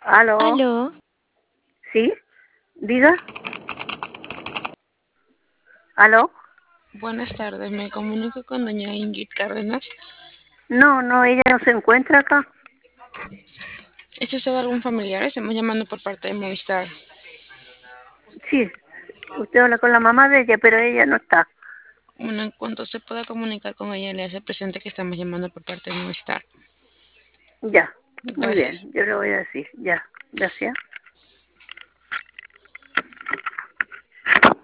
¿Aló? Aló, ¿Sí? ¿Diga? ¿Aló? buenas tardes. Me comunico con doña Ingrid Cárdenas. No, no, ella no se encuentra acá. ¿Es usted algún familiar? Estamos llamando por parte de Movistar. Sí, usted habla con la mamá de ella, pero ella no está. Bueno, en cuanto se pueda comunicar con ella, le hace presente que estamos llamando por parte de Movistar. Ya, muy bien, Gracias. yo le voy a decir, ya, gracias.